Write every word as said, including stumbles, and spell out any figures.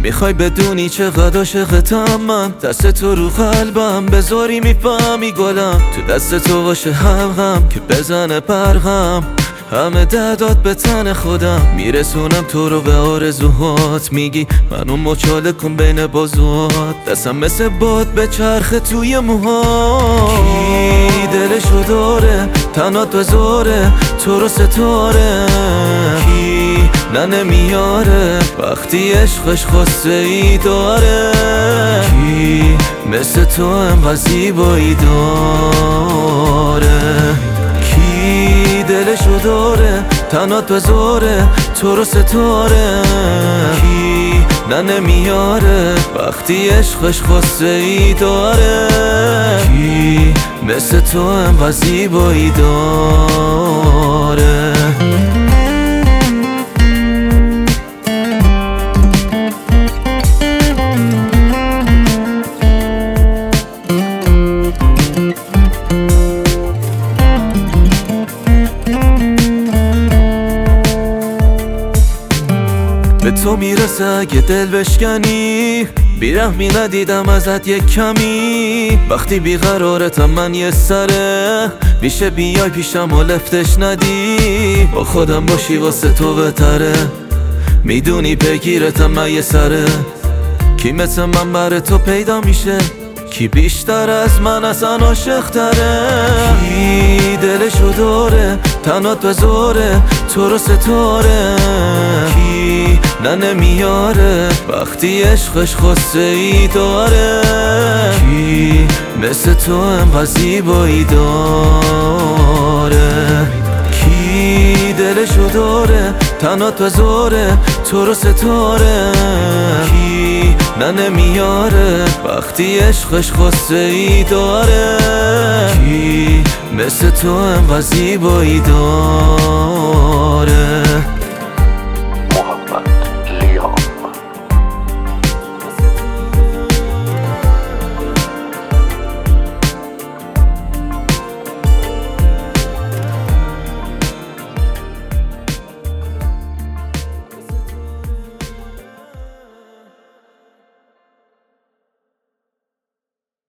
میخوای بدونی چقدر عاشقتم من، دست تو رو قلبم بذاری میفهمی گلم، تو دست تو باشه هم هم که بزنه برهم، همه دردات به تن خودم، میرسونم تو رو به آرزوهات، میگی منو مچاله کن بین بازوات، دستم مثل باد به چرخ توی موهات. کی دلشو داره تنات بذاره تو رو ستاره، کی نه نمیاره وقتی عشقش خواسته ای داره، کی مثل تو انقدر زیبایی داره، کی دلشو داره تنات بذاره تو رو ستاره، کی نه نمیاره وقتی عشقش خواسته ای داره، کی مثل تو انقدر زیبایی داره. به تو میرسه اگه دل بشکنی، بیرحمی ندیدم ازت یک کمی، وقتی بیقرارتم من یه سره، میشه بیای پیشم و لفتش ندی، با خودم باشی واسه تو بهتره، میدونی بگیرتم من یه سره، کی مثل من بر تو پیدا میشه، کی بیشتر از من اصلا عاشق تره، کی دلشو داره تنات بذاره تو رو ستاره، کی نه نمیاره وقتی عشقش خواسته ای داره، کی مثل تو انقدر زیبایی داره، کی دلشو داره تنات بذاره تو رو ستاره، کی نه نمیاره وقتی عشقش خواسته ای داره، کی مثل تو انقدر زیبایی داره.